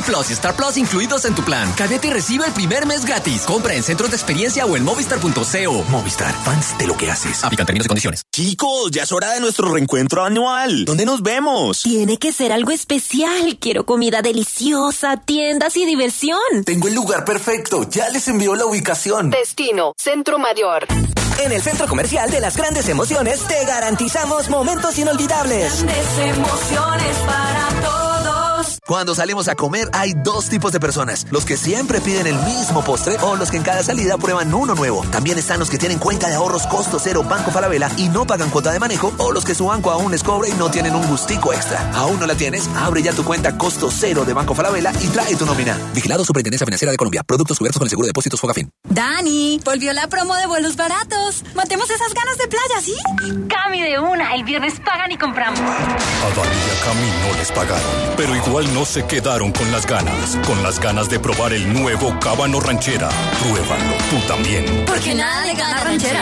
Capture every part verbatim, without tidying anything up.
Plus y Star Plus incluidos en tu plan. Cámbiate y recibe el primer mes gratis. Compra en centros de experiencia o en movistar punto co. Movistar, fans de lo que haces. Aplican términos y condiciones. Chicos, ya es hora de nuestro reencuentro anual. ¿Dónde nos vemos? Tiene que ser algo especial. Quiero comida deliciosa, tiendas y diversión. Tengo el lugar perfecto. Ya les envío la ubicación. Destino, Centro Mayor. En el Centro Comercial de las Grandes Emociones te garantizamos momentos inolvidables. Grandes emociones para todos. Cuando salimos a comer hay dos tipos de personas. Los que siempre piden el mismo postre o los que en cada salida prueban uno nuevo. También están los que tienen cuenta de ahorros costo cero Banco Falabella y no pagan cuota de manejo, o los que su banco aún les cobra y no tienen un gustico extra. ¿Aún no la tienes? Abre ya tu cuenta costo cero de Banco Falabella y trae tu nómina. Vigilado Superintendencia Financiera de Colombia. Productos cubiertos con el seguro de depósitos Fogafín. Dani, volvió la promo de vuelos baratos. Matemos esas ganas de playa, ¿sí? Cami de una, el viernes pagan y compramos. A Dani y a Cami no les pagaron, pero igual no se quedaron con las ganas. Con las ganas de probar el nuevo Cábano Ranchera. Pruébalo tú también. Porque nada le gana Ranchera.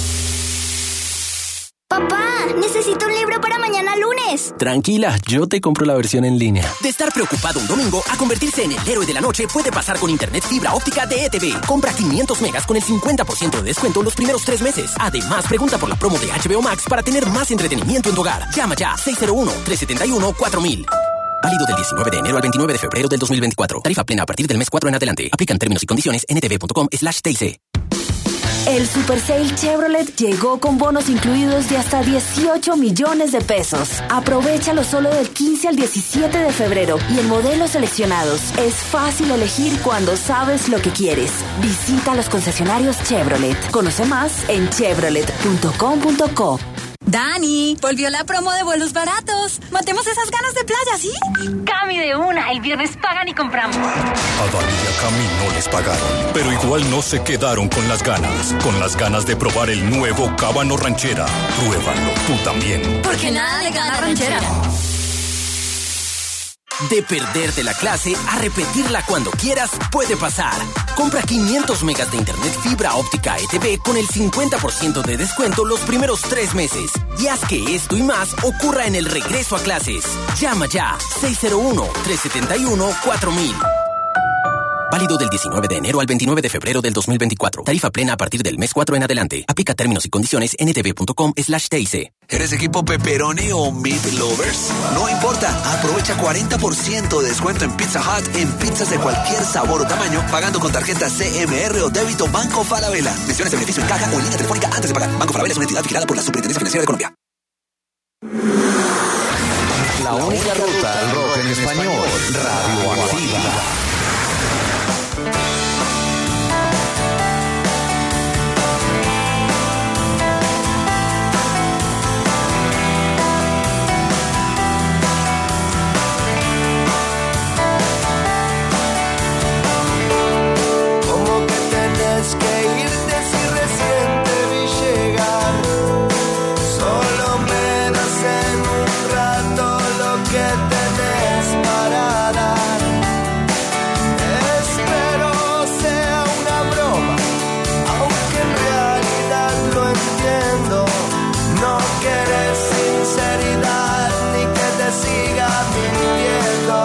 Papá, necesito un libro para mañana lunes. Tranquila, yo te compro la versión en línea. De estar preocupado un domingo a convertirse en el héroe de la noche puede pasar con internet fibra óptica de E T V. Compra quinientos megas con el cincuenta por ciento de descuento los primeros tres meses. Además, pregunta por la promo de H B O Max para tener más entretenimiento en tu hogar. Llama ya seis cero uno, tres siete uno, cuatro mil. Válido del diecinueve de enero al veintinueve de febrero del dos mil veinticuatro. Tarifa plena a partir del mes cuatro en adelante. Aplican términos y condiciones en etv punto com slash T I C. El Super Sale Chevrolet llegó con bonos incluidos de hasta dieciocho millones de pesos. Aprovechalo solo del quince al diecisiete de febrero y en modelos seleccionados. Es fácil elegir cuando sabes lo que quieres. Visita los concesionarios Chevrolet. Conoce más en chevrolet punto com punto co. Dani, volvió la promo de vuelos baratos. Matemos esas ganas de playa, ¿sí? Cami de una, el viernes pagan y compramos. A Dani y a Cami no les pagaron, pero igual no se quedaron con las ganas. Con las ganas de probar el nuevo Cábano Ranchera. Pruébalo tú también. Porque nada le gana Ranchera. De perderte la clase a repetirla cuando quieras puede pasar. Compra quinientos megas de internet fibra óptica E T V con el cincuenta por ciento de descuento los primeros tres meses. Y haz que esto y más ocurra en el regreso a clases. Llama ya seis cero uno, tres siete uno, cuatro mil. Válido del diecinueve de enero al veintinueve de febrero del dos mil veinticuatro. Tarifa plena a partir del mes cuatro en adelante. Aplica términos y condiciones en etv punto com slash T I C. ¿Eres equipo pepperoni o meat lovers? No importa, aprovecha cuarenta por ciento de descuento en Pizza Hut en pizzas de cualquier sabor o tamaño, pagando con tarjeta C M R o débito Banco Falabella. Menciones de beneficio en caja o en línea telefónica antes de pagar. Banco Falabella es una entidad vigilada por la Superintendencia Financiera de Colombia. La única ruta al rock en español, Radioactiva. Que irte si recién te vi llegar. Solo me das en un rato lo que tenés para dar. Espero sea una broma, aunque en realidad lo entiendo. No querés sinceridad ni que te siga mintiendo.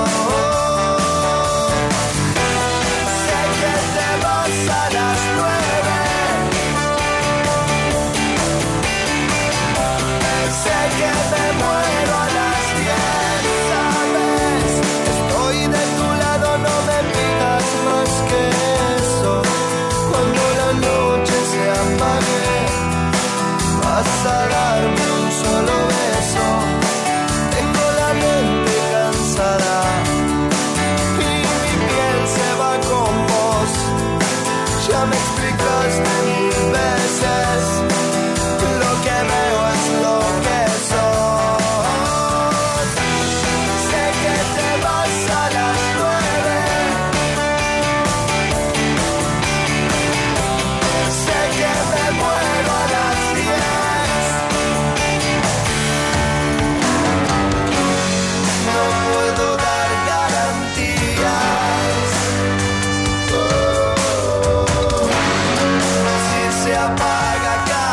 A las nueve sé que me muero a las diez, ¿sabes? Estoy de tu lado, no me pidas más que eso. Cuando la noche se apague, vas a darme un solo beso. Tengo la mente cansada y mi piel se va con vos. Ya me explicaste mil veces, lo que veo es lo que sos. Sé que te vas a las nueve, sé que me muero a las diez. No puedo dar garantías. Se apaga acá.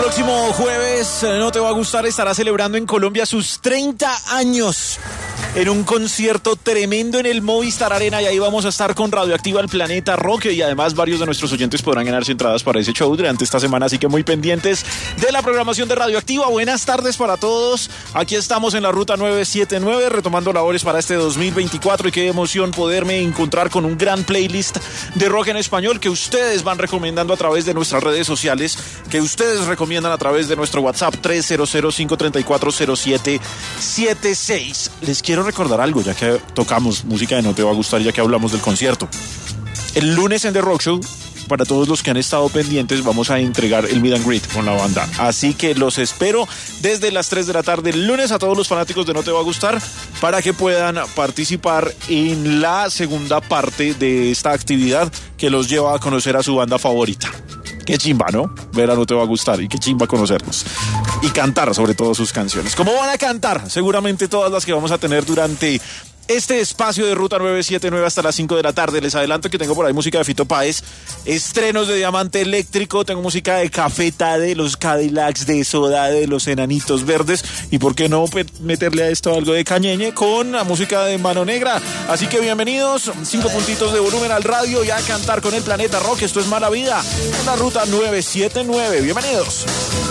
próximo jueves, No Te Va a Gustar, estará celebrando en Colombia sus treinta años en un concierto tremendo en el Movistar Arena, y ahí vamos a estar con Radioactiva, el Planeta Rock, y además varios de nuestros oyentes podrán ganarse entradas para ese show durante esta semana, así que muy pendientes de la programación de Radioactiva. Buenas tardes para todos, aquí estamos en la Ruta nueve siete nueve retomando labores para este dos mil veinticuatro, y qué emoción poderme encontrar con un gran playlist de rock en español que ustedes van recomendando a través de nuestras redes sociales, que ustedes recomiendan a través de nuestro WhatsApp tres cero cero, cinco tres cuatro, cero siete siete seis. Les quiero recordar algo, ya que tocamos música de No Te Va a Gustar, ya que hablamos del concierto. El lunes en The Rock Show, para todos los que han estado pendientes, vamos a entregar el meet and greet con la banda. Así que los espero desde las tres de la tarde el lunes a todos los fanáticos de No Te Va a Gustar para que puedan participar en la segunda parte de esta actividad que los lleva a conocer a su banda favorita. Qué chimba, ¿no? Ver a No Te Va a Gustar, y qué chimba conocerlos. Y cantar sobre todo sus canciones. ¿Cómo van a cantar? Seguramente todas las que vamos a tener durante este espacio de Ruta nueve siete nueve hasta las cinco de la tarde. Les adelanto que tengo por ahí música de Fito Páez, estrenos de Diamante Eléctrico, tengo música de Cafeta, de los Cadillacs, de Soda, de los Enanitos Verdes, y por qué no meterle a esto algo de Cañeñe con la música de Mano Negra. Así que bienvenidos, cinco puntitos de volumen al radio y a cantar con el Planeta Rock. Esto es Mala Vida en la Ruta nueve siete nueve. Bienvenidos.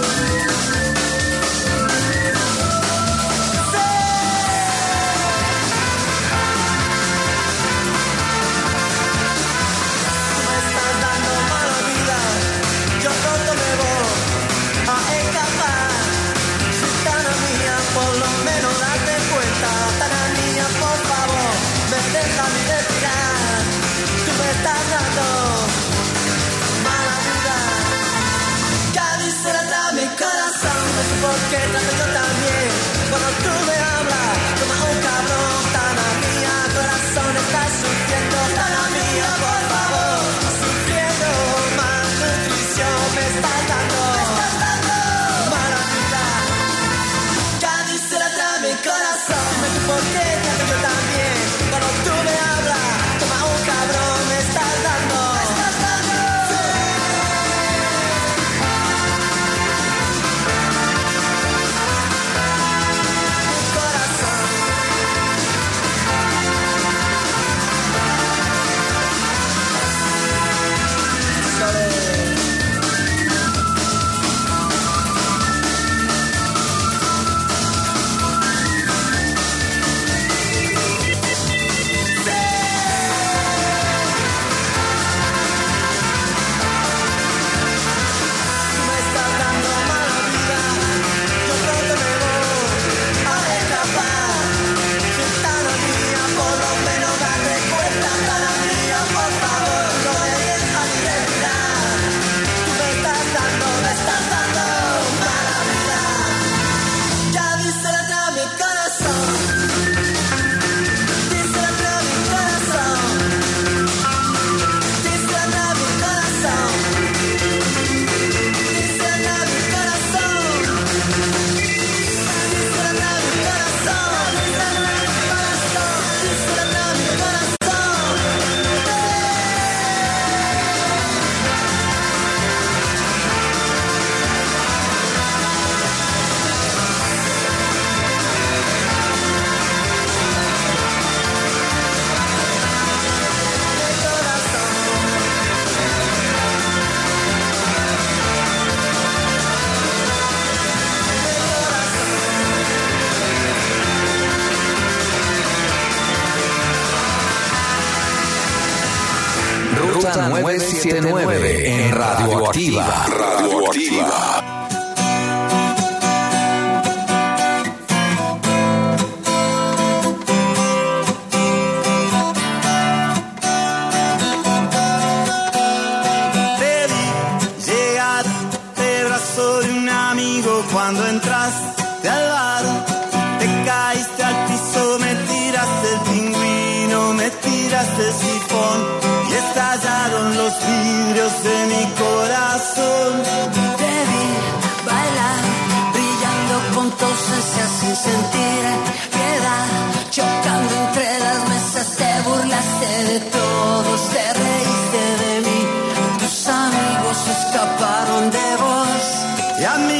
Porque trato yo también, cuando tú me hablas, como un cabrón, Tana mía, corazón está sufriendo, Tana mía, por favor, sufriendo, más nutrición me estás dando, me estás dando, mala vida, ya dice la trama mi corazón, dime tú por qué trato yo también, cuando tú me hablas, como un cabrón, me estás dando, me estás dando, sí. Ruta nueve siete nueve en Radioactiva. Radioactiva. Te vi llegar de brazo de un amigo cuando entraste al bar. Te caíste al piso, me tiraste el pingüino, me tiraste el sifón. Estallaron los vidrios de mi corazón. Te vi bailar, brillando con tu ausencia sin sentir piedad. Chocando entre las mesas, te burlaste de todos, te reíste de mí. Tus amigos escaparon de vos. Y a mí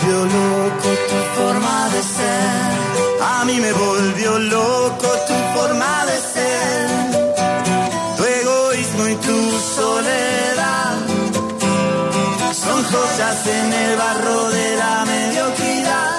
volvió loco tu forma de ser. A mí me volvió loco tu forma de ser. Tu egoísmo y tu soledad son joyas en el barro de la mediocridad.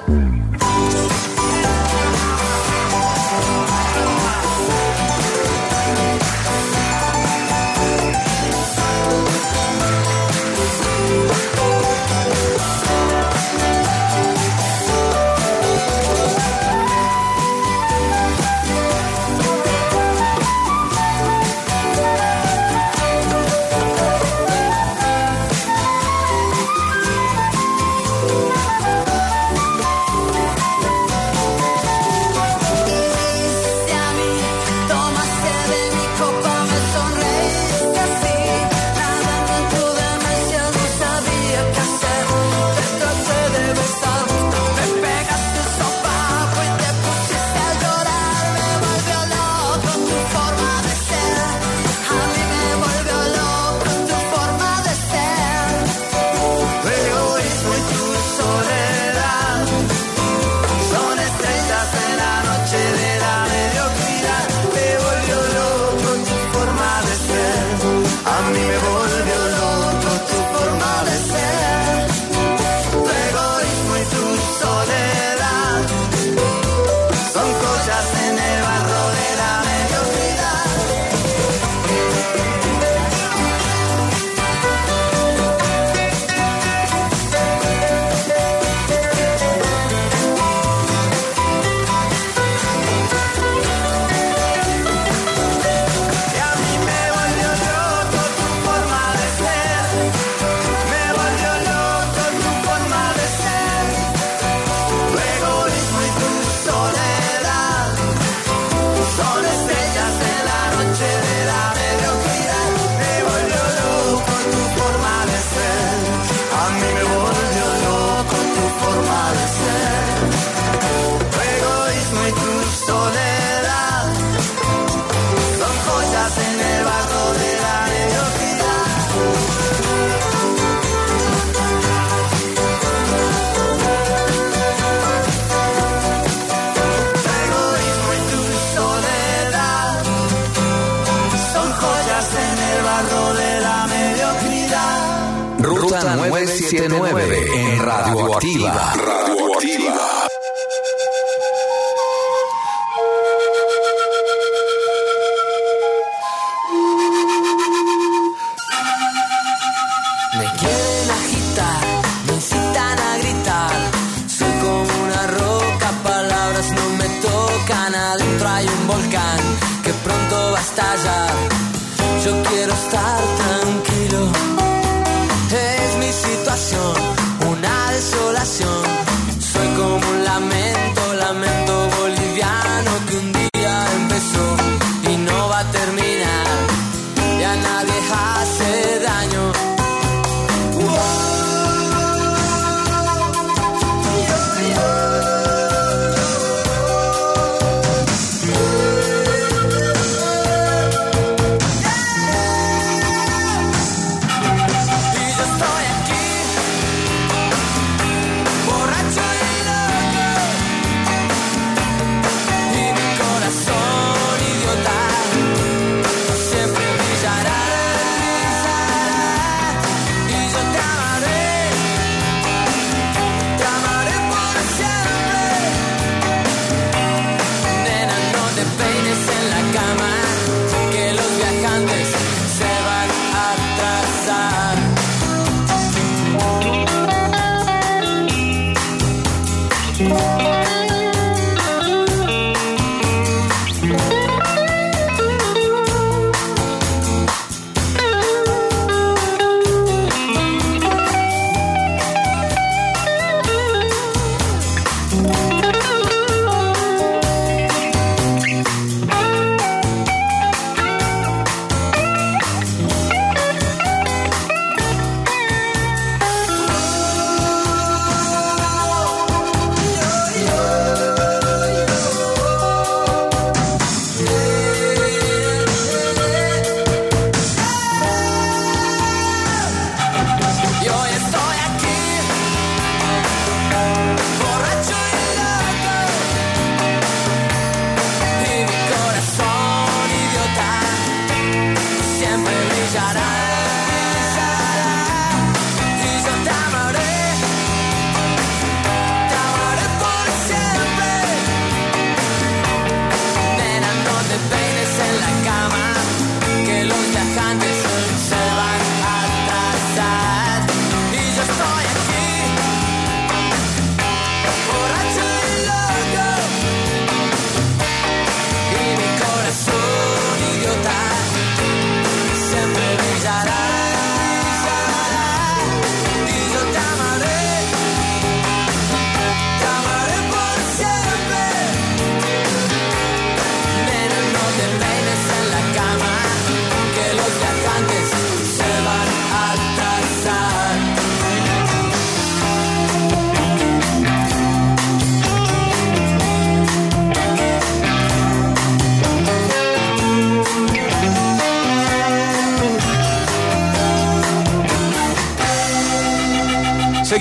Ruta nueve siete nueve en Radioactiva. Radioactiva. Me quieren agitar, me incitan a gritar. Soy como una roca, palabras no me tocan. Adentro hay un volcán que pronto va a estallar. Yo quiero estar tranquilo. Es mi situación, una desolación. Soy como un lamento, lamento boliviano que un día empezó y no va a terminar. Y a nadie hace daño.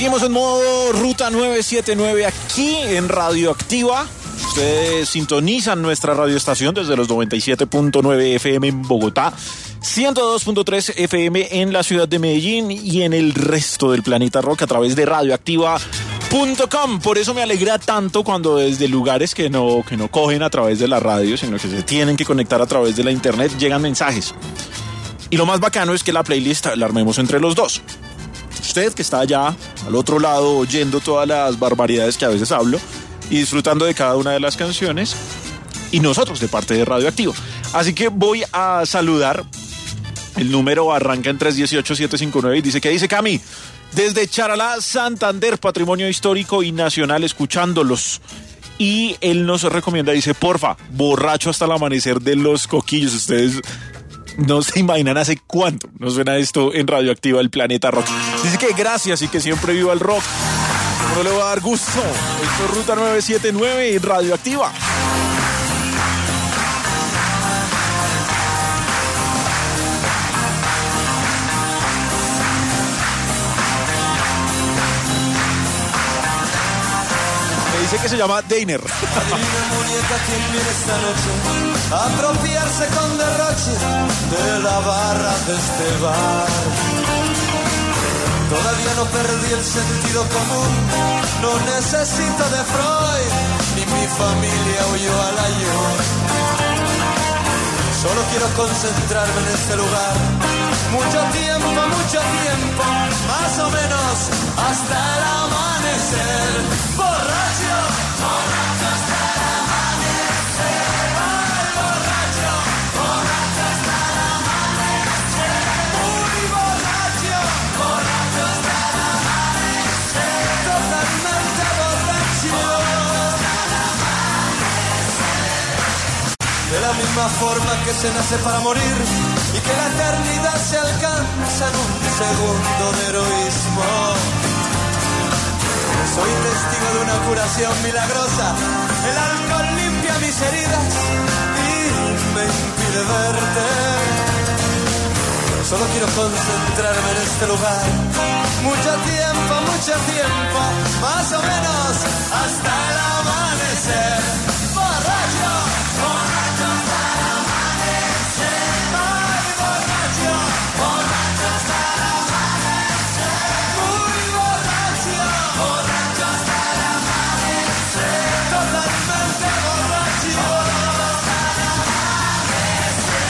Seguimos en modo Ruta novecientos setenta y nueve aquí en Radioactiva. Ustedes sintonizan nuestra radioestación desde los noventa y siete punto nueve F M en Bogotá, ciento dos punto tres F M en la ciudad de Medellín y en el resto del planeta rock a través de radioactiva punto com. Por eso me alegra tanto cuando desde lugares que no, que no cogen a través de la radio, sino que se tienen que conectar a través de la internet, llegan mensajes. Y lo más bacano es que la playlist la armemos entre los dos. Usted que está allá al otro lado oyendo todas las barbaridades que a veces hablo y disfrutando de cada una de las canciones, y nosotros de parte de Radioactivo. Así que voy a saludar. El número arranca en tres uno ocho, siete cinco nueve y dice, ¿qué dice Cami? Desde Charalá, Santander, patrimonio histórico y nacional, escuchándolos. Y él nos recomienda, dice, porfa, borracho hasta el amanecer de Los Coquillos. Ustedes no se imaginan hace cuánto nos suena esto en Radioactiva, el planeta rock. Dice que gracias y que siempre viva el rock. No le va a dar gusto. Esto es Ruta novecientos setenta y nueve en Radioactiva. Dice que se llama Deiner. Adivina, muñeca, quién viene esta noche a apropiarse con derroche de la barra de este bar. Todavía no perdí el sentido común, no necesito de Freud, ni mi familia huyó al ayón. Solo quiero concentrarme en este lugar, mucho tiempo, mucho tiempo, más o menos hasta el amanecer. Borracho, borracho hasta el amanecer. Ay, borracho, borracho hasta el amanecer. Muy borracho, borracho hasta el amanecer. Totalmente borracho hasta el amanecer. De la misma forma que se nace para morir y que la eternidad se alcanza en un segundo de heroísmo. Soy testigo de una curación milagrosa. El alcohol limpia mis heridas y me impide verte. Solo quiero concentrarme en este lugar. Mucho tiempo, mucho tiempo, más o menos hasta el amanecer. Borracho, borracho hasta el amanecer. Ay, borracho, borracho hasta el amanecer. Muy borracho, borracho hasta el amanecer. Totalmente borracho hasta el amanecer.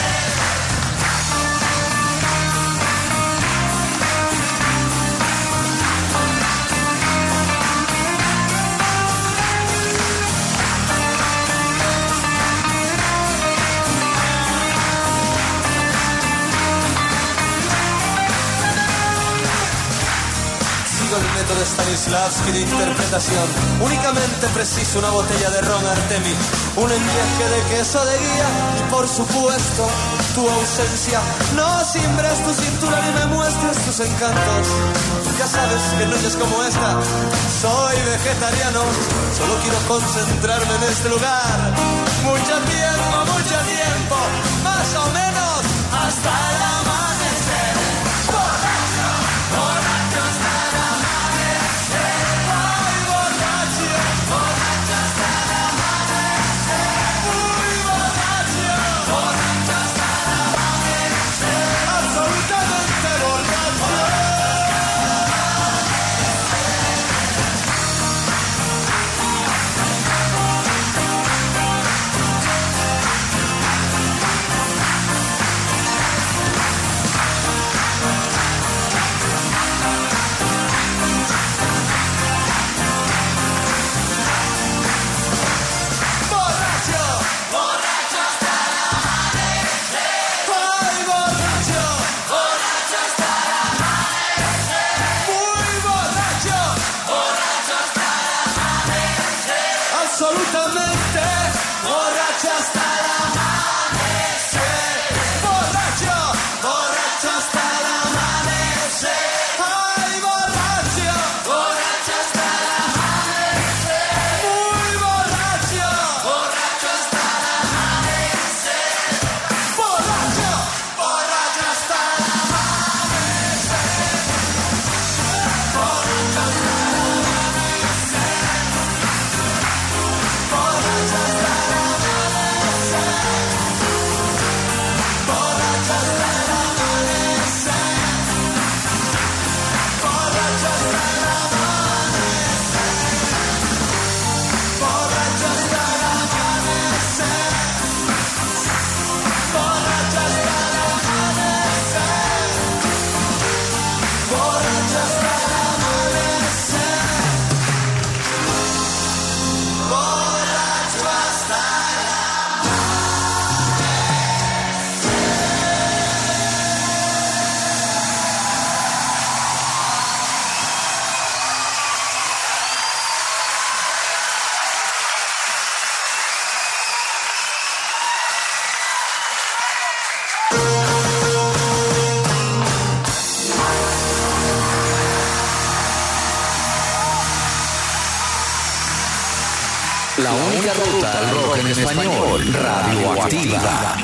El método Stanislavski de interpretación. Únicamente preciso una botella de ron Artemi, un enyeque de queso de guía y por supuesto tu ausencia. No simbres tu cintura ni me muestres tus encantos. Ya sabes que noches como esta soy vegetariano. Solo quiero concentrarme en este lugar. Mucho tiempo, mucho tiempo, más o menos hasta el amanecer. Borracho, borracho hasta el amanecer. Ay, borracho, borracho hasta el amanecer. Muy borracho, borracho hasta el amanecer. Absolutamente borracho. La única ruta al rock en español, Radioactiva.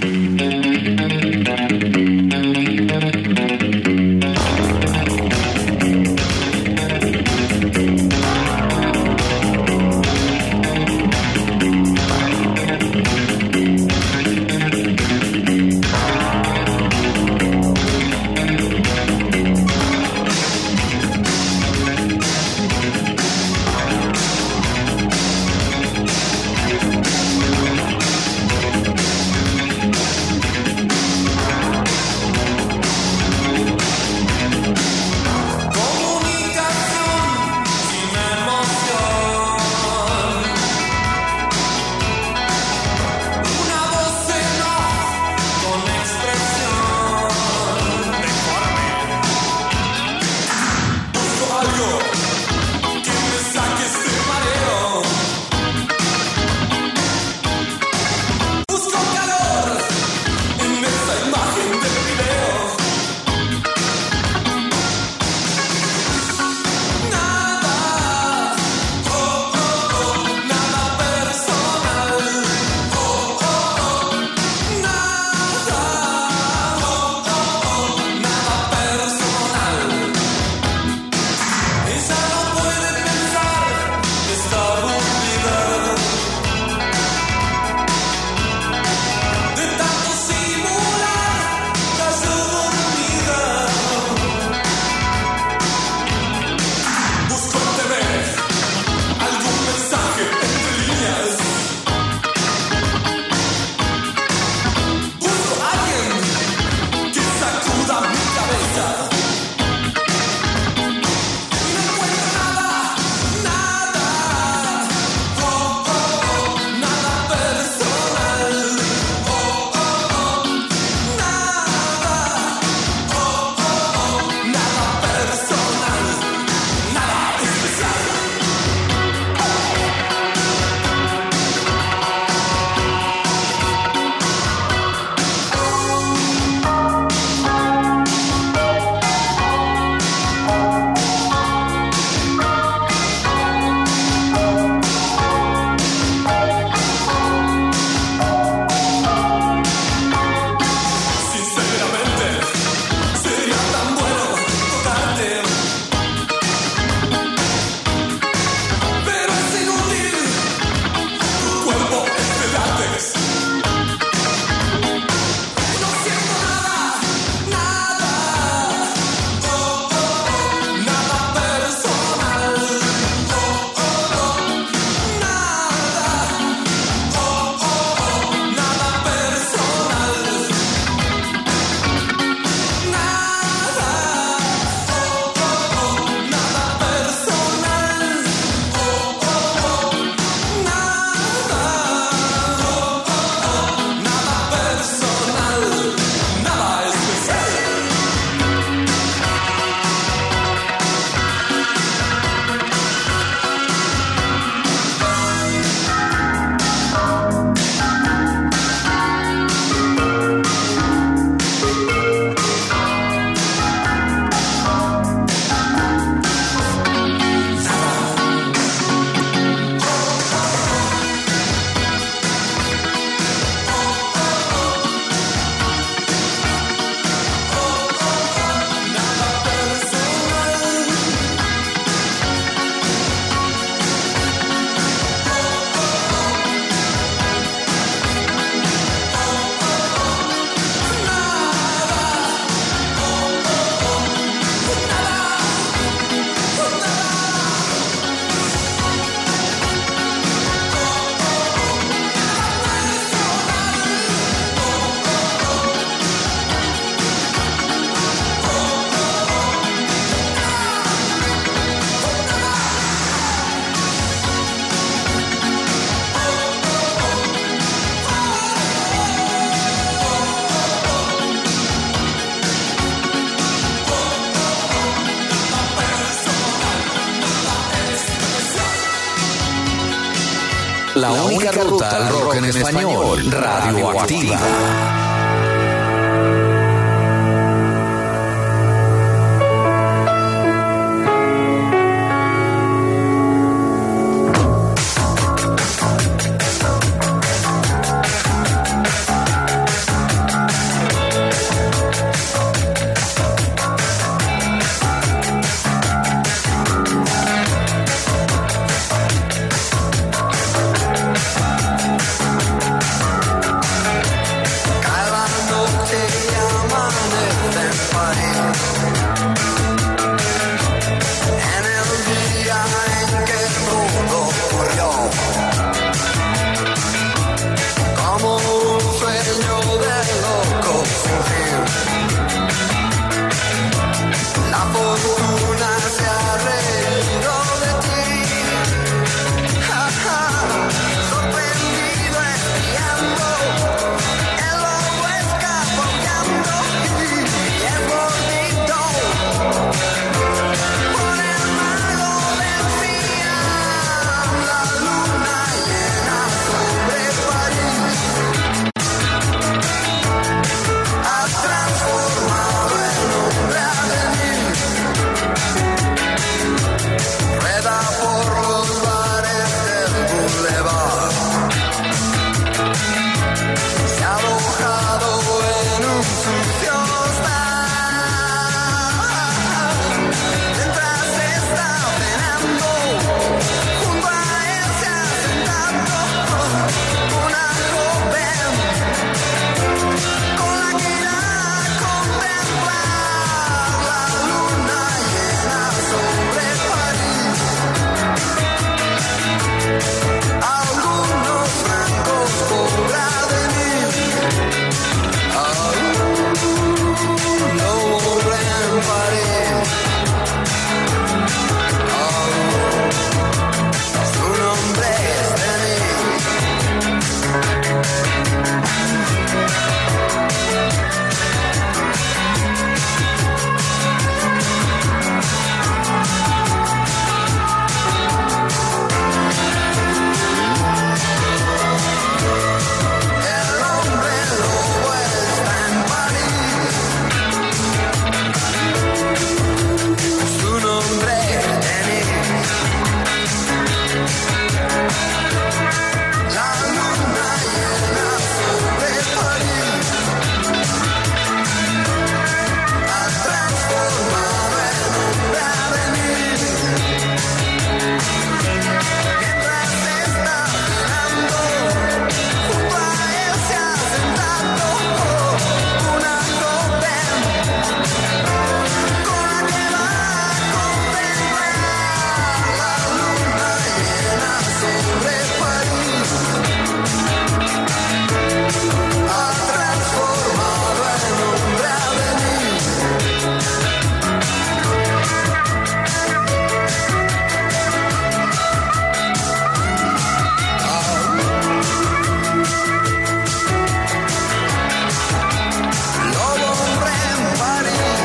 La única ruta al rock en español, Radioactiva. sin fin. La fortuna se ha reído de ti. Ja, ja, sorprendido espiando, el lobo escapoteando y es bonito. Por el mago decía la luna llena sobre París. Ha transformado el nombre a venir. Rueda por los bares del boulevard. Se ha alojado en un sucio bar. Mientras está cenando, junto a él se ha sentado una joven con la que irá a contemplar la luna llena sobre París. Algunos francos cobra de mí. Aún no volveré en París. Aún su nombre es Denis. El hombre lobo está en París. Su nombre es Denis. La luna llena sobre París ha transformado el hombre a venir. Mientras está cenando, junto a él se ha sentado una joven con la que va a contemplar la luna llena sobre París. Ha transformado el hombre a venir. Lobo hombre en París.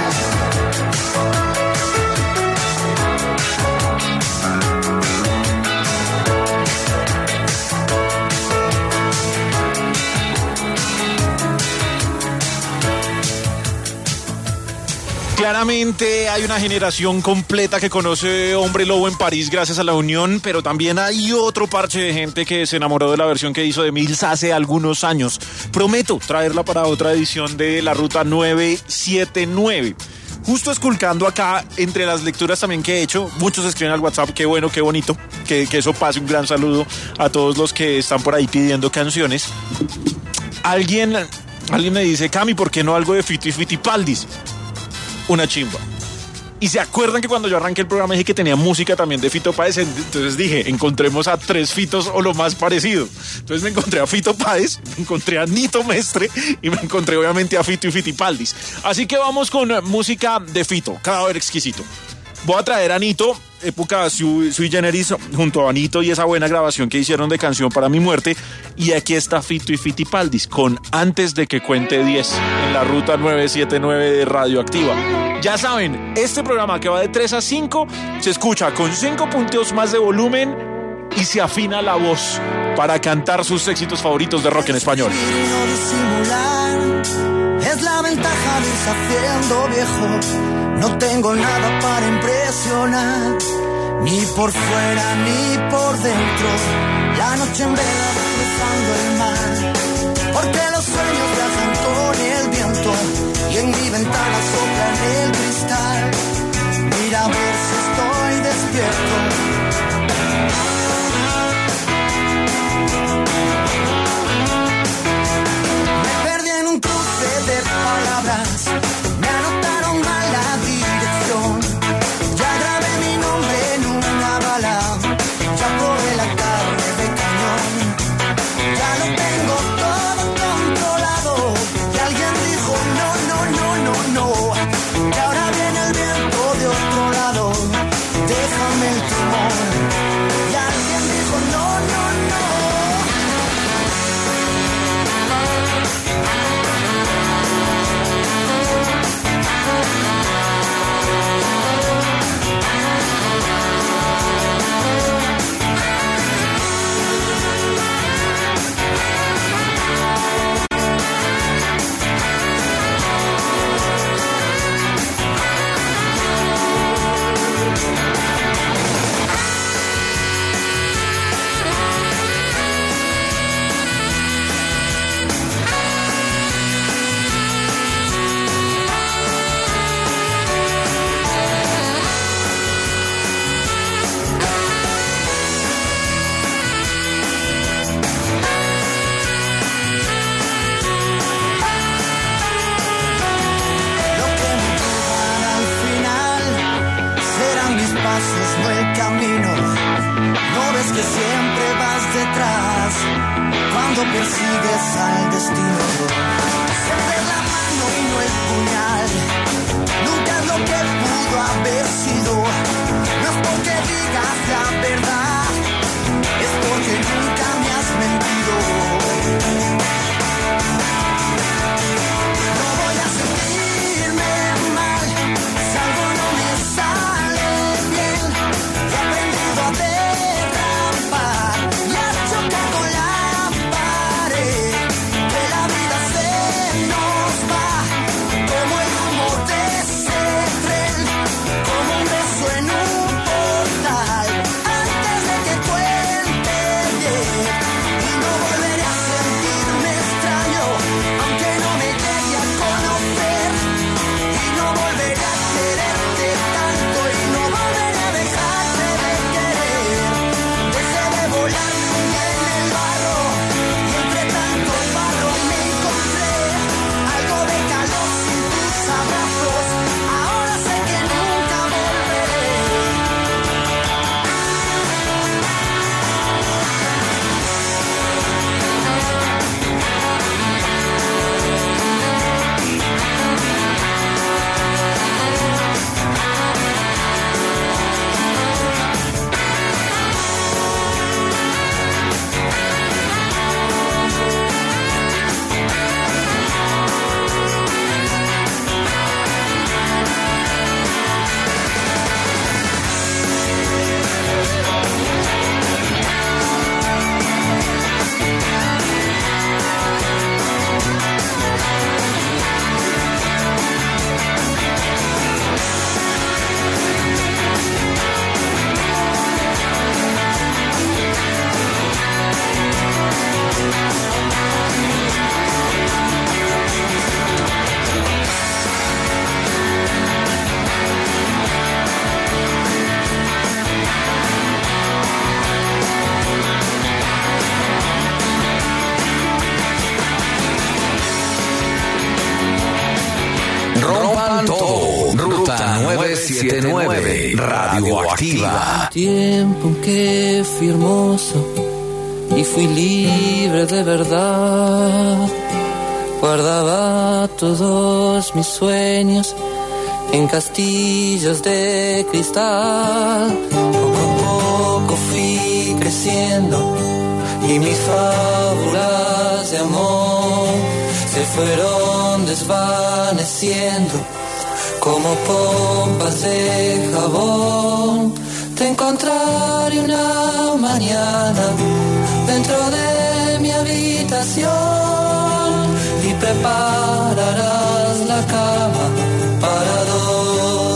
Claramente hay una generación completa que conoce Hombre Lobo en París gracias a la unión, pero también hay otro parche de gente que se enamoró de la versión que hizo de Mills hace algunos años. Prometo traerla para otra edición de la Ruta nueve siete nueve. Justo esculcando acá, entre las lecturas también que he hecho, muchos escriben al WhatsApp, qué bueno, qué bonito, que, que eso pase. Un gran saludo a todos los que están por ahí pidiendo canciones. Alguien, alguien me dice, Cami, ¿por qué no algo de Fito y Fitipaldis? Una chimba. Y se acuerdan que cuando yo arranqué el programa dije que tenía música también de Fito Páez. Entonces dije, encontremos a tres Fitos o lo más parecido. Entonces me encontré a Fito Páez, me encontré a Nito Mestre y me encontré obviamente a Fito y Fitipaldis. Así que vamos con música de Fito, Cadáver Exquisito. Voy a traer a Nito, época sui, sui generis, junto a Nito y esa buena grabación que hicieron de Canción para mi muerte. Y aquí está Fito y Fitipaldis con Antes de que cuente diez en la Ruta nueve siete nueve de Radioactiva. Ya saben, este programa que va de tres a cinco se escucha con cinco puntos más de volumen y se afina la voz para cantar sus éxitos favoritos de rock en español. Es la ventaja de irse haciendo viejo. No tengo nada para impresionar, ni por fuera ni por dentro. La noche en vela cruzando el mar, porque los sueños viajan con el viento y en mi ventana sopla el cristal. Mira a ver si estoy despierto. Me perdí en un cruce de palabras, me anotaron mal la dirección. Ya grabé mi nombre en una bala, ya probé la carne de cañón. Ya lo tengo que siempre vas detrás cuando persigues al destino. Siempre la mano y no el puñal, nunca es lo que pudo haber sido. No es porque digas la verdad, es porque nunca me has mentido. No voy a sentirme mal si algo no me sale bien. He aprendido a derrapar y a chocar con la pared. Que la vida se nos va como el humo de ese tren, como un beso en un portal antes de que cuente diez. Y no volveré a sentirme extraño aunque no me llegue a conocer. Y no volveré a quererte tanto y no volveré a dejarte de querer. Dejé de volar en el barro y entre tanto barro me encontré algo de calor sin tus abrazos. Ahora sé que nunca volveré. Rompan todo. Ruta nueve siete nueve. Radioactiva. Tiempo en que fui hermoso y fui libre de verdad. Guardaba todos mis sueños en castillos de cristal. Poco a poco fui creciendo y mis fábulas de amor se fueron desvaneciendo como pompas de jabón. Te encontraré una mañana dentro de mi habitación y prepararás la cama para dos.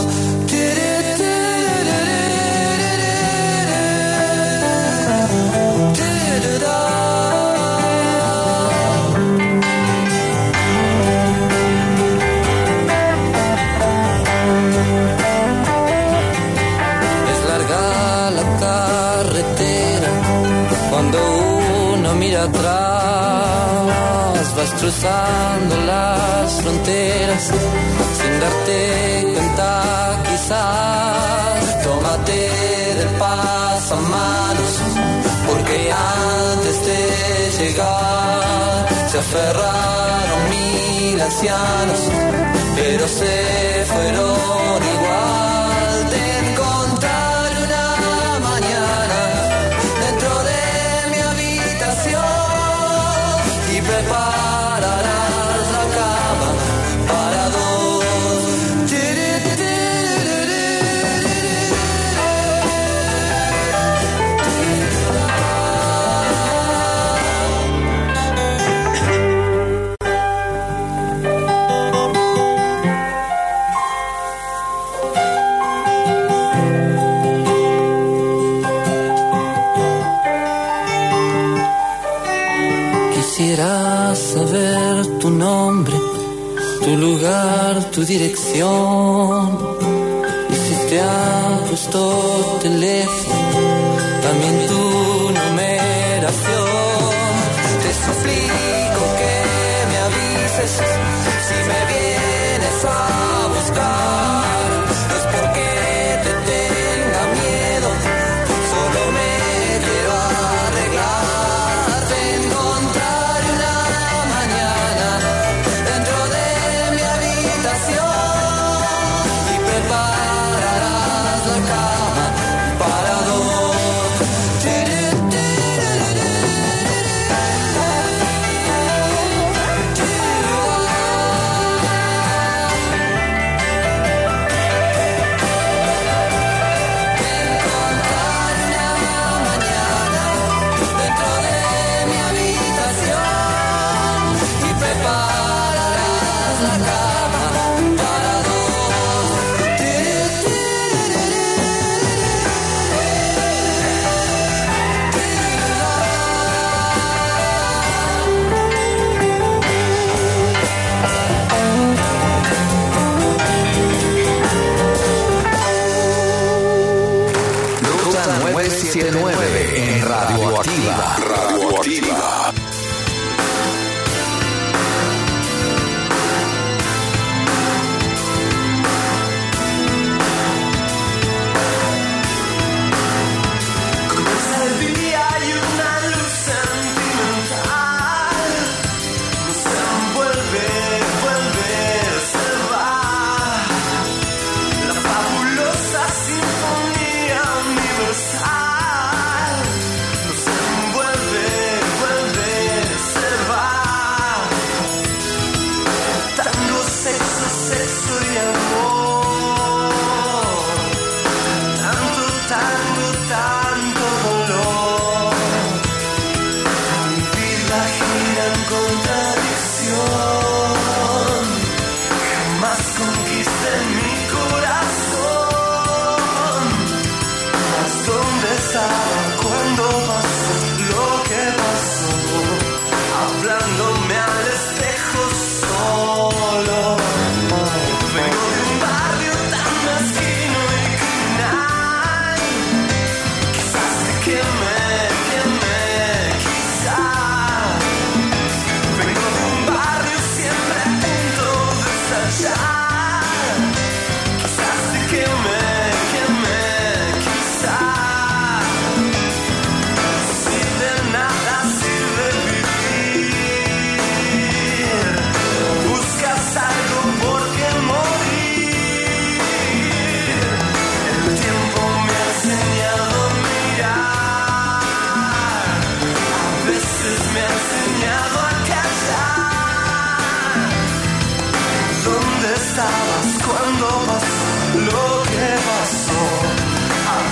Cuando uno mira atrás, vas cruzando las fronteras sin darte cuenta quizás. Tómate del pasamanos, porque antes de llegar se aferraron mil ancianos, pero se fueron igual. Te encontraré una mañana dentro de mi habitación y prepararás la cama para dos. Quisiera saber tu nombre, tu lugar, tu dirección. Y si te ha puesto teléfono, también tu numeración. Te suplico que me avises si me vienes a buscar. No es porque te tenga miedo, solo me quiero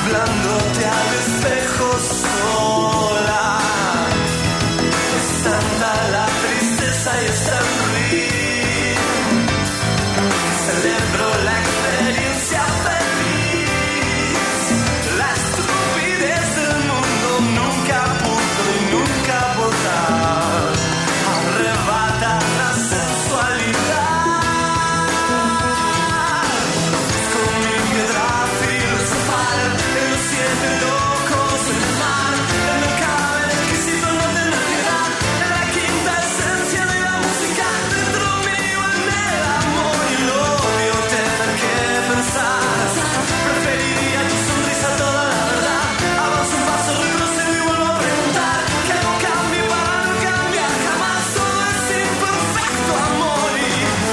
hablándote al espejo sola. Es tanta la tristeza y es tan ruin. Celebro la experiencia feliz. La estupidez del mundo nunca pudo y nunca podrá arrebatar la sensualidad. Con mi piedra filosofal en los siete locos del mar, en el cadáver exquisito no tener piedad, en la quinta esencia de la música, dentro mío en el amor y el odio tener que pensar. Preferiría tu sonrisa toda la verdad. Avanzo un paso, retrocedo y vuelvo a preguntar. ¿Qué hago cambio para no cambiar? Jamás todo es imperfecto, amor y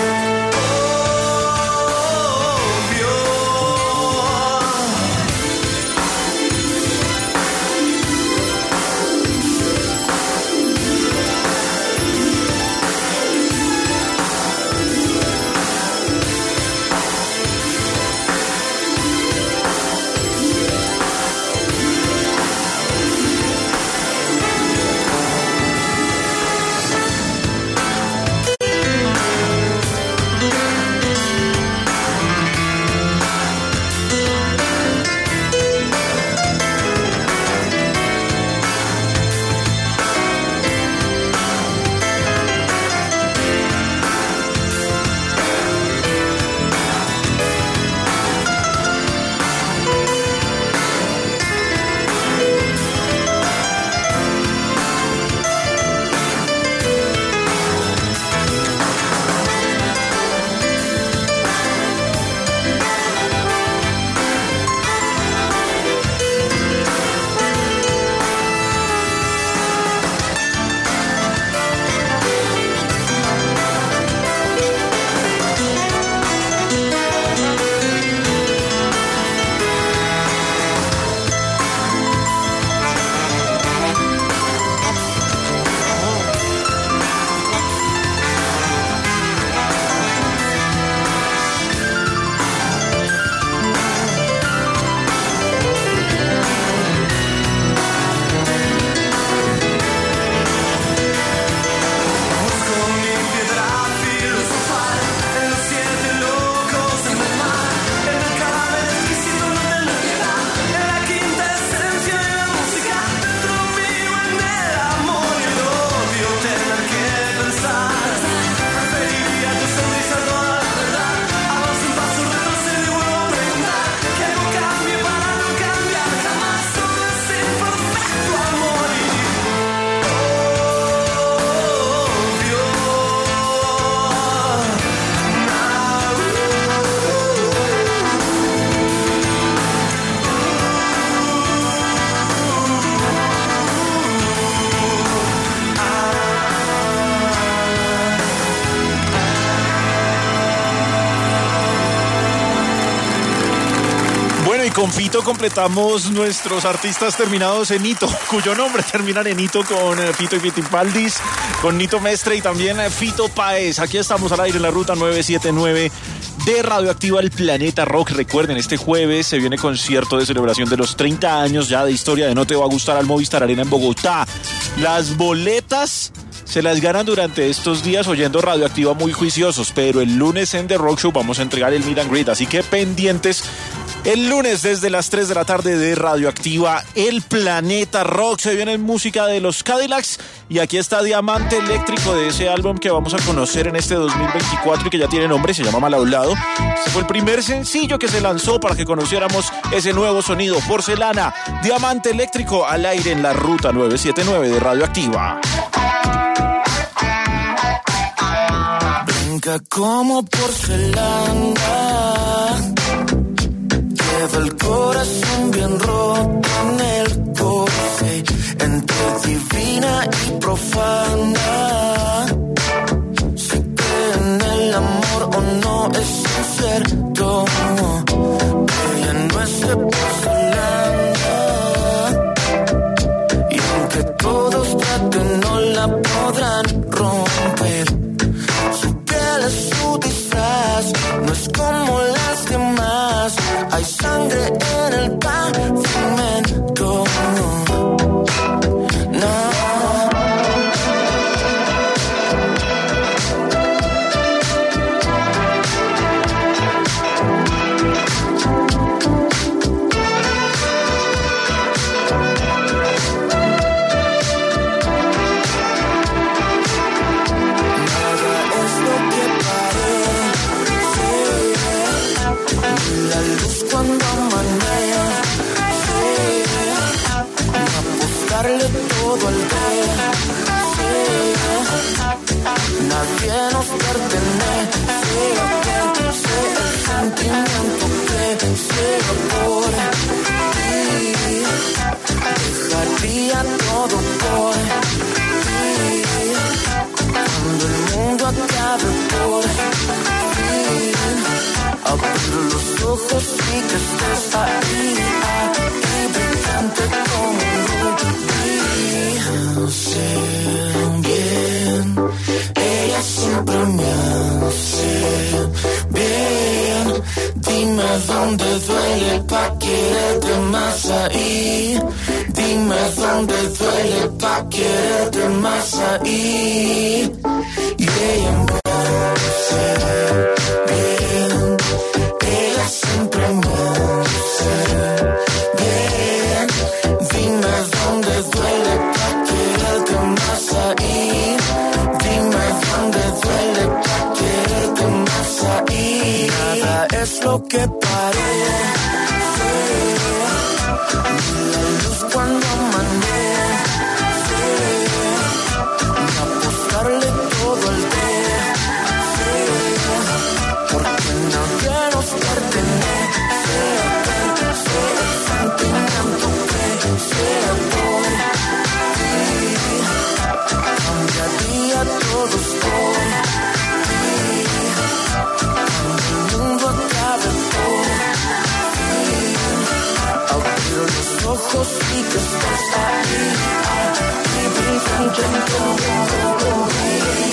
con Fito completamos nuestros artistas terminados en Nito, cuyo nombre terminan en Nito, con eh, Fito y Fitipaldis, con Nito Mestre y también eh, Fito Páez. Aquí estamos al aire en la ruta nueve siete nueve de Radioactiva El Planeta Rock. Recuerden, este jueves se viene concierto de celebración de los treinta años ya de historia de No Te Va a Gustar al Movistar Arena en Bogotá. Las boletas se las ganan durante estos días oyendo Radioactiva muy juiciosos, pero el lunes en The Rock Show vamos a entregar el meet and greet, así que pendientes. El lunes desde las tres de la tarde de Radioactiva El Planeta Rock. Se viene música de los Cadillacs y aquí está Diamante Eléctrico, de ese álbum que vamos a conocer en este dos mil veinticuatro y que ya tiene nombre, se llama Mal Hablado. Este fue el primer sencillo que se lanzó para que conociéramos ese nuevo sonido. Porcelana, Diamante Eléctrico, al aire en la ruta nueve siete nueve de Radioactiva. Brinca como porcelana, lleva el corazón bien roto en el coche, entre divina y profana. Se cree en el amor o no es incierto. Ella no es de porcelana, y aunque todos traten no la podrán romper. Su piel es su disfraz, no es como las demás. Hay sangre en el pan. que nos pertenece, que sé el sentimiento que ciego por ti. Dejaría todo por ti. Cuando el mundo acabe por ti, abrir los ojos y que estés ahí, ahí brillante como un rubí. No sé bien, ella siempre me hace bien. Dime dónde duele pa' quererte más ahí. Dime dónde duele pa' quererte más ahí. Y ella me hace bien. Ella siempre me hace bien. Dime dónde duele pa' quererte más ahí. Dime dónde duele pa' quererte más ahí. Nada es lo que parece. La luz cuando amanece. Apostarle todo el día. Porque nadie nos pertenece. El sentimiento que sea por ti. Cambiaría todos por ti. Cuando el mundo acabe por ti. Abrir los ojos y que estés ahí. Ahí brillando por ti.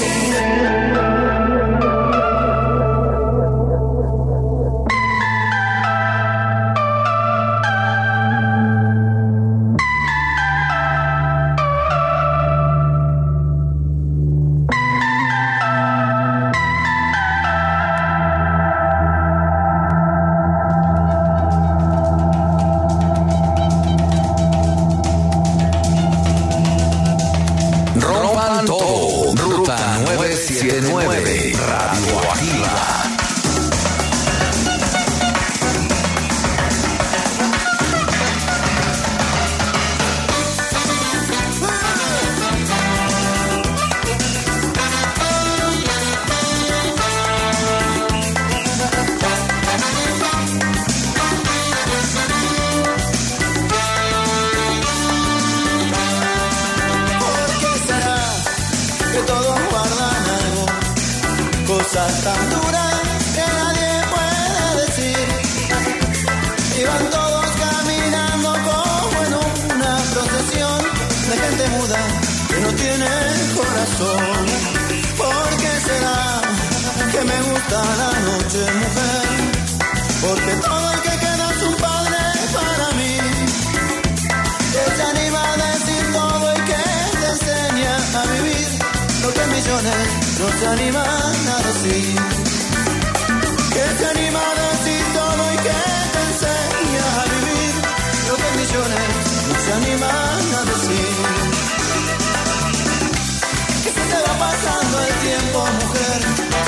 Rompan todo. Ruta nueve siete nueve. Radioactiva. Cosas tan duras que nadie puede decir. Y van todos caminando como en una procesión de gente muda que no tiene corazón. ¿Por qué será que me gusta la noche, mujer? Porque todo el que queda es un padre para mí, que se anima a decir todo y que te enseña a vivir lo que millones no se animan a decir. Que se anima a decir todo y que te enseña a vivir lo que millones no se animan a decir. Que se te va pasando el tiempo, mujer,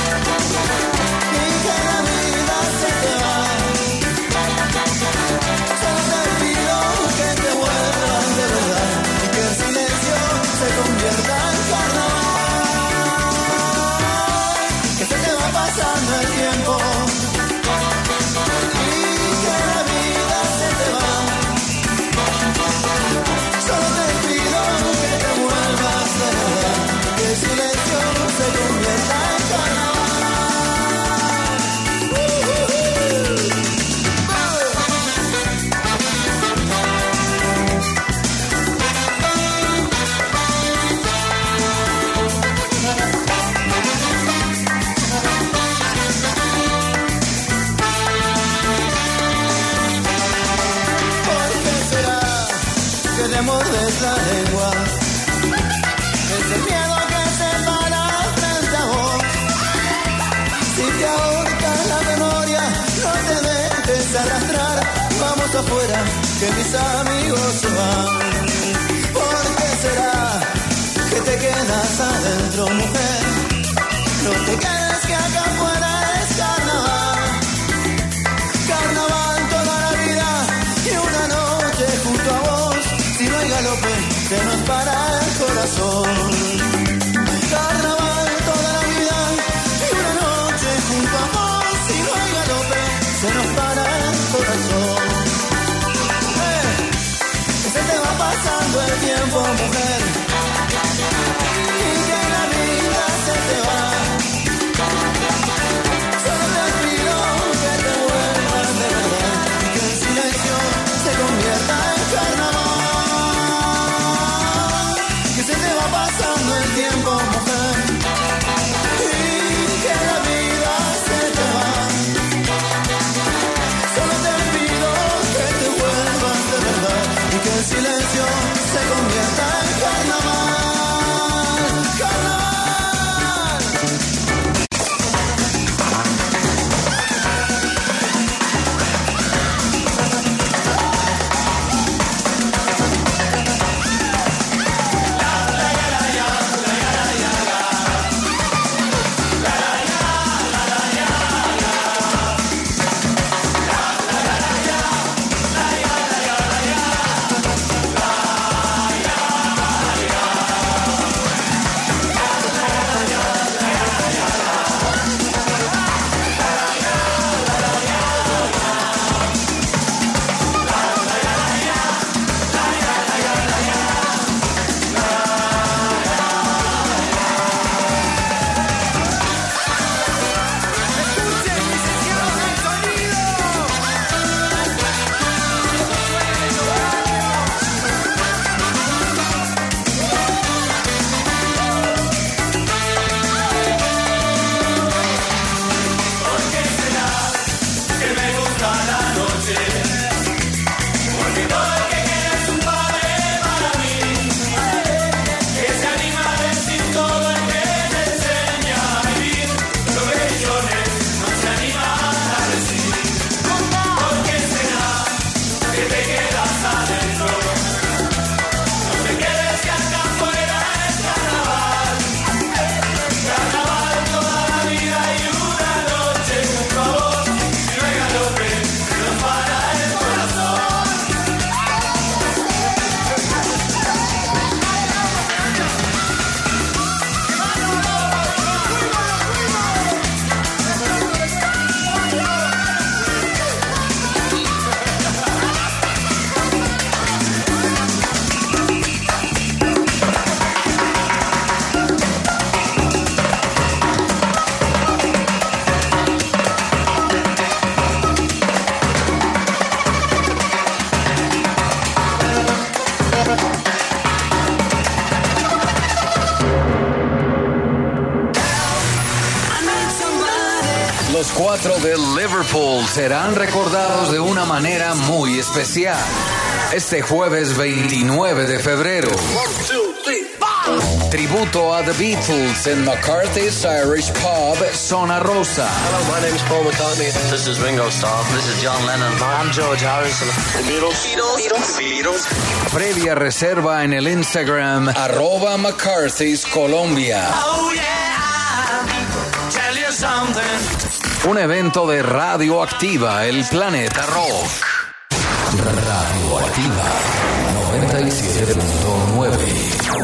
y que la vida se te va. Solo te pido que te vuelvas de verdad y que el silencio se convierta en carnaval. Pasando el tiempo y que la vida se te va. Solo te pido que te vuelvas de verdad, que el silencio se convierta en carnaval. Te mordes la lengua, es el miedo que se para frente a vos. Si te ahorca la memoria, no te dejes arrastrar. Vamos afuera, que mis amigos se van. ¿Por qué será que te quedas adentro, mujer? No te quedes, que acá afuera es carnaval. Carnaval toda la vida y una noche junto a vos. Si no hay galope, se nos para el corazón. Carnaval toda la vida mujer, y que la vida se te va. Solo te pido que te vuelvas de verdad y que el silencio se convierta en carnaval. Que se te va pasando el tiempo, mujer, y que la vida se te va. Solo te pido que te vuelvas de verdad y que el silencio se convierta en carnaval, carnaval. Los cuatro de Liverpool serán recordados de una manera muy especial. Este jueves veintinueve de febrero. Tributo a The Beatles en McCarthy's Irish Pub, Zona Rosa. Hello, my name is Paul McCartney. This is Ringo Starr. This is John Lennon. I'm George Harrison. The Beatles. Beatles. Beatles. Previa reserva en el Instagram, arroba McCarthy's Colombia. Oh yeah, tell you something. Un evento de Radioactiva, el Planeta Rock. Radioactiva noventa y siete punto nueve.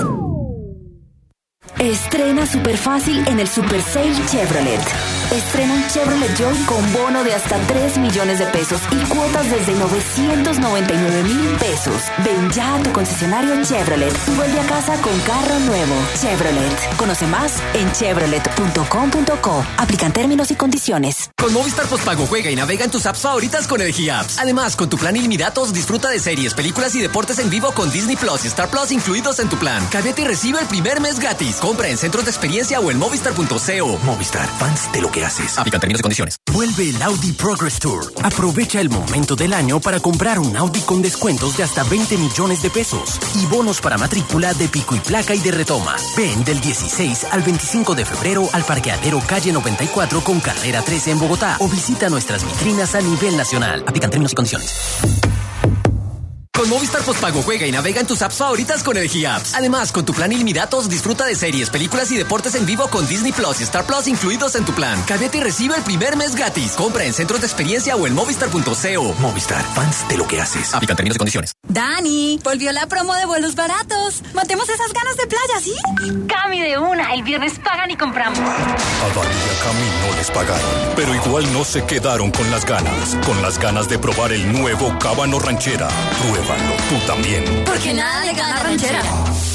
Estrena súper fácil en el Super Sale Chevrolet. Estrena un Chevrolet Joy con bono de hasta tres millones de pesos y cuotas desde novecientos noventa y nueve mil pesos. Ven ya a tu concesionario Chevrolet y vuelve a casa con carro nuevo. Chevrolet. Conoce más en chevrolet punto com punto co. Aplican términos y condiciones. Con Movistar Postpago juega y navega en tus apps favoritas con el G Apps. Además, con tu plan ilimitados disfruta de series, películas y deportes en vivo con Disney Plus y Star Plus incluidos en tu plan. Cámbiate y recibe el primer mes gratis. Compra en centros de experiencia o en movistar punto co. Movistar, fans de lo que haces. Aplican términos y condiciones. Vuelve el Audi Progress Tour. Aprovecha el momento del año para comprar un Audi con descuentos de hasta veinte millones de pesos y bonos para matrícula de pico y placa y de retoma. Ven del dieciséis al veinticinco de febrero al parqueadero calle noventa y cuatro con carrera trece en Bogotá o visita nuestras vitrinas a nivel nacional. Aplican términos y condiciones. Con Movistar Postpago juega y navega en tus apps favoritas con el G Apps. Además, con tu plan ilimitados disfruta de series, películas y deportes en vivo con Disney Plus y Star Plus incluidos en tu plan. Cámbiate y recibe el primer mes gratis. Compra en centros de experiencia o en movistar punto co. Movistar, fans de lo que haces. Aplican términos y condiciones. Dani, volvió la promo de vuelos baratos. Matemos esas ganas de playa, ¿sí? Cami de una, el viernes pagan y compramos. A Dani y a Cami no les pagaron, pero igual no se quedaron con las ganas. Con las ganas de probar el nuevo Cábano Ranchera. Pruébalo tú también. Porque nada le gana ranchera.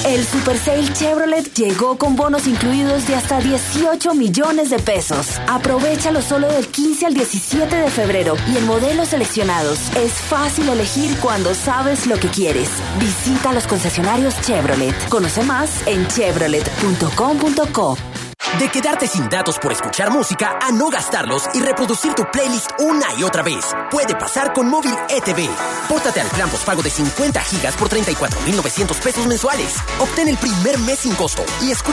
El Super Sale Chevrolet llegó con bonos incluidos de hasta dieciocho millones de pesos. Aprovechalo solo del quince al diecisiete de febrero y en modelos seleccionados. Es fácil elegir cuando sabes lo que quieres. Visita los concesionarios Chevrolet. Conoce más en chevrolet punto com punto co. De quedarte sin datos por escuchar música a no gastarlos y reproducir tu playlist una y otra vez. Puede pasar con Móvil E T V. Pórtate al plan postpago de cincuenta gigas por treinta y cuatro mil novecientos pesos mensuales. Obtén el primer mes sin costo y escucha